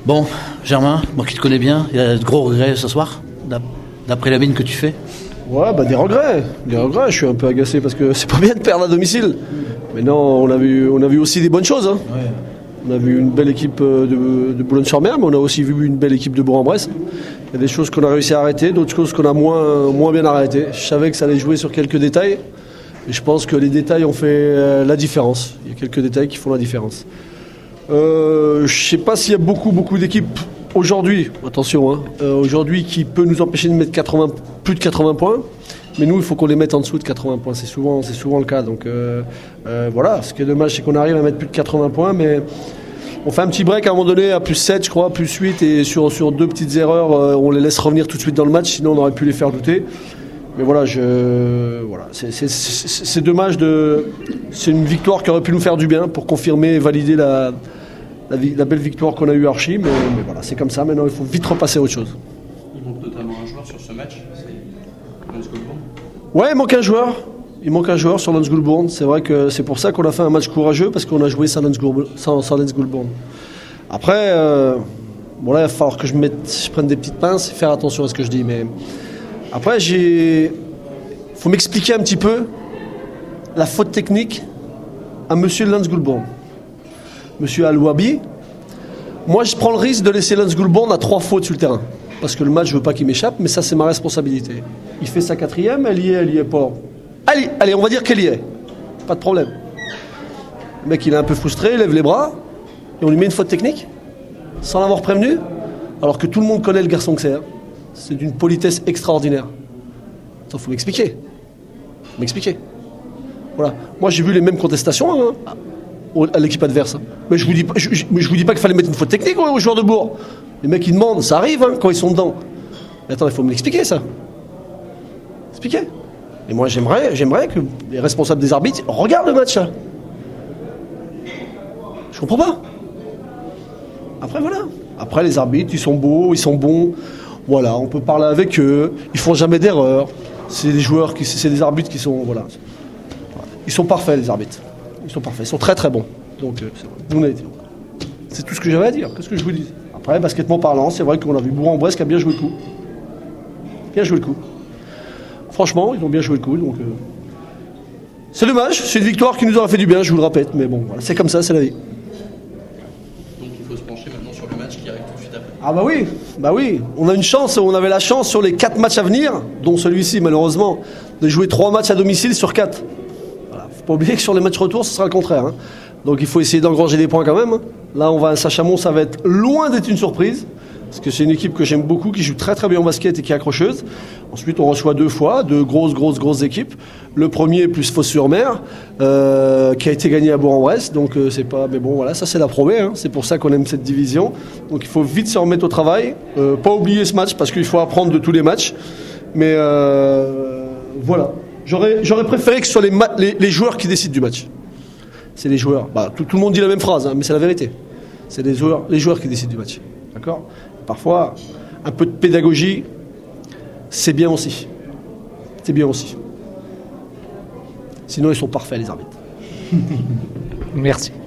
Bon, Germain, moi qui te connais bien, il y a de gros regrets ce soir, d'après la mine que tu fais. Ouais, des regrets. Je suis un peu agacé parce que c'est pas bien de perdre à domicile. Mais non, on a vu aussi des bonnes choses. Hein. Ouais. On a vu une belle équipe de Boulogne-sur-Mer, mais on a aussi vu une belle équipe de Bourg-en-Bresse. Il y a des choses qu'on a réussi à arrêter, d'autres choses qu'on a moins bien arrêtées. Je savais que ça allait jouer sur quelques détails, et je pense que les détails ont fait la différence. Il y a quelques détails qui font la différence. Je ne sais pas s'il y a beaucoup d'équipes aujourd'hui, attention, hein, aujourd'hui qui peut nous empêcher de mettre plus de 80 points. Mais nous, il faut qu'on les mette en dessous de 80 points. C'est souvent le cas. Donc voilà, ce qui est dommage, c'est qu'on arrive à mettre plus de 80 points, mais on fait un petit break à un moment donné à plus 7, je crois, plus 8, et sur deux petites erreurs, on les laisse revenir tout de suite dans le match, sinon on aurait pu les faire douter. Mais voilà, c'est dommage. C'est une victoire qui aurait pu nous faire du bien pour confirmer et valider la belle victoire qu'on a eue Archie. Mais voilà, c'est comme ça. Maintenant, il faut vite repasser à autre chose. Il manque notamment un joueur sur ce match, c'est Lens Goulbourn. Ouais, il manque un joueur. Il manque un joueur sur Lens Goulbourn. C'est vrai que c'est pour ça qu'on a fait un match courageux, parce qu'on a joué sans Lens Goulbourn. Après, bon là, il va falloir que je prenne des petites pinces et faire attention à ce que je dis. Mais après, faut m'expliquer un petit peu la faute technique à monsieur Lens Goulbourn. Monsieur Alouabi. Moi, je prends le risque de laisser Lens Goulbourn à 3 fautes sur le terrain. Parce que le match, je veux pas qu'il m'échappe, mais ça, c'est ma responsabilité. Il fait sa 4e, elle y est pas. Allez, on va dire qu'elle y est. Pas de problème. Le mec, il est un peu frustré, il lève les bras, et on lui met une faute technique, sans l'avoir prévenu, alors que tout le monde connaît le garçon que c'est. Hein. C'est d'une politesse extraordinaire. Ça, faut m'expliquer. Voilà. Moi, j'ai vu les mêmes contestations à l'équipe adverse. Hein. Mais je vous dis pas qu'il fallait mettre une faute technique aux joueurs de Bourg. Les mecs, ils demandent, ça arrive quand ils sont dedans. Mais attends, il faut me l'expliquer, ça. Expliquer. Et moi, j'aimerais que les responsables des arbitres regardent le match. Là. Je comprends pas. Après, voilà. Après, les arbitres, ils sont beaux, ils sont bons. Voilà, on peut parler avec eux. Ils font jamais d'erreur. C'est des arbitres qui sont, voilà. Ils sont parfaits, les arbitres. Ils sont parfaits. Ils sont très très bons. Donc, c'est tout ce que j'avais à dire. Qu'est-ce que je vous dis ? Après, baskettement parlant, c'est vrai qu'on a vu Bourg-en-Bresse qui a bien joué le coup. Franchement, ils ont bien joué le coup. Donc, c'est dommage. C'est une victoire qui nous aurait fait du bien, je vous le répète. Mais bon, voilà, c'est comme ça, c'est la vie. Donc il faut se pencher maintenant sur le match qui arrive tout de suite après. Ah bah oui. On avait la chance sur les 4 matchs à venir, dont celui-ci malheureusement, de jouer 3 matchs à domicile sur 4. Voilà. Faut pas oublier que sur les matchs retour, ce sera le contraire. Hein. Donc il faut essayer d'engranger des points quand même. Là, on va à Saint-Chamond, ça va être loin d'être une surprise. Parce que c'est une équipe que j'aime beaucoup, qui joue très très bien au basket et qui est accrocheuse. Ensuite, on reçoit 2 fois, 2 grosses équipes. Le premier plus Fos-sur-Mer, qui a été gagné à Bourg-en-Bresse. Donc c'est pas, mais bon voilà, ça c'est la Pro B. Hein. C'est pour ça qu'on aime cette division. Donc il faut vite se remettre au travail. Pas oublier ce match parce qu'il faut apprendre de tous les matchs. Mais voilà, j'aurais préféré que ce soit les joueurs qui décident du match. C'est les joueurs. Tout le monde dit la même phrase, hein, mais c'est la vérité. C'est les joueurs qui décident du match. D'accord ? Parfois, un peu de pédagogie, c'est bien aussi. Sinon, ils sont parfaits, les arbitres. Merci.